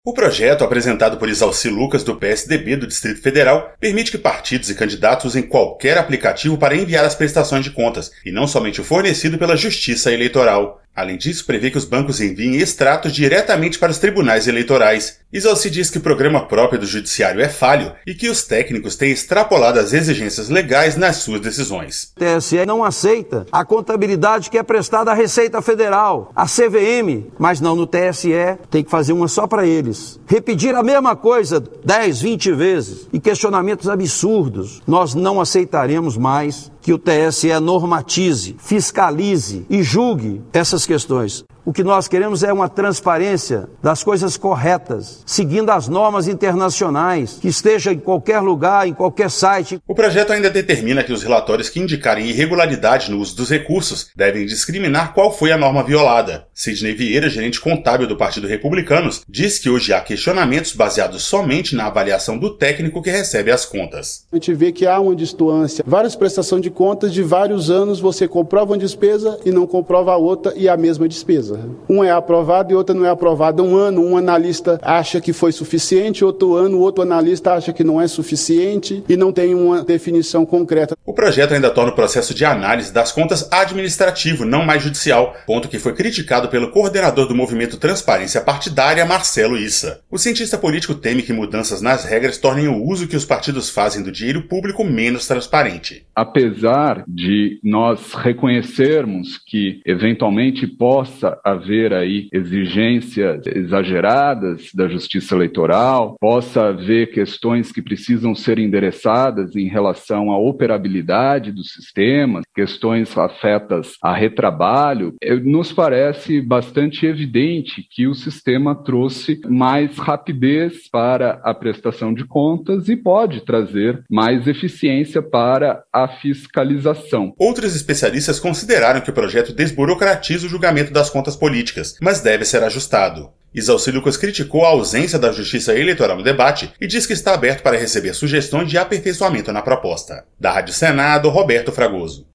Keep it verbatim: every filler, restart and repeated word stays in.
O projeto, apresentado por Isalci Lucas, do P S D B do Distrito Federal, permite que partidos e candidatos usem qualquer aplicativo para enviar as prestações de contas, e não somente o fornecido pela Justiça Eleitoral. Além disso, prevê que os bancos enviem extratos diretamente para os tribunais eleitorais. Isalci diz que o programa próprio do Judiciário é falho e que os técnicos têm extrapolado as exigências legais nas suas decisões. O T S E não aceita a contabilidade que é prestada à Receita Federal, à C V M, mas não, no T S E tem que fazer uma só para eles. Repetir a mesma coisa dez, vinte vezes e questionamentos absurdos. Nós não aceitaremos mais que o T S E normatize, fiscalize e julgue essas questões. O que nós queremos é uma transparência das coisas corretas, seguindo as normas internacionais, que esteja em qualquer lugar, em qualquer site. O projeto ainda determina que os relatórios que indicarem irregularidade no uso dos recursos devem discriminar qual foi a norma violada. Sidney Vieira, gerente contábil do Partido Republicanos, diz que hoje há questionamentos baseados somente na avaliação do técnico que recebe as contas. A gente vê que há uma distância, várias prestações de contas de vários anos, você comprova uma despesa e não comprova a outra e a mesma despesa. Um é aprovado e outra não é aprovado. Um ano, um analista acha que foi suficiente, outro ano, outro analista acha que não é suficiente e não tem uma definição concreta. O projeto ainda torna o processo de análise das contas administrativo, não mais judicial, ponto que foi criticado pelo coordenador do movimento Transparência Partidária, Marcelo Issa. O cientista político teme que mudanças nas regras tornem o uso que os partidos fazem do dinheiro público menos transparente. Apesar de nós reconhecermos que, eventualmente, possa haver aí exigências exageradas da Justiça Eleitoral, possa haver questões que precisam ser endereçadas em relação à operabilidade do sistema, questões afetas a retrabalho, nos parece bastante evidente que o sistema trouxe mais rapidez para a prestação de contas e pode trazer mais eficiência para a fiscalização. Outros especialistas consideraram que o projeto desburocratiza o julgamento das contas políticas, mas deve ser ajustado. Isalci Lucas criticou a ausência da Justiça Eleitoral no debate e diz que está aberto para receber sugestões de aperfeiçoamento na proposta. Da Rádio Senado, Roberto Fragoso.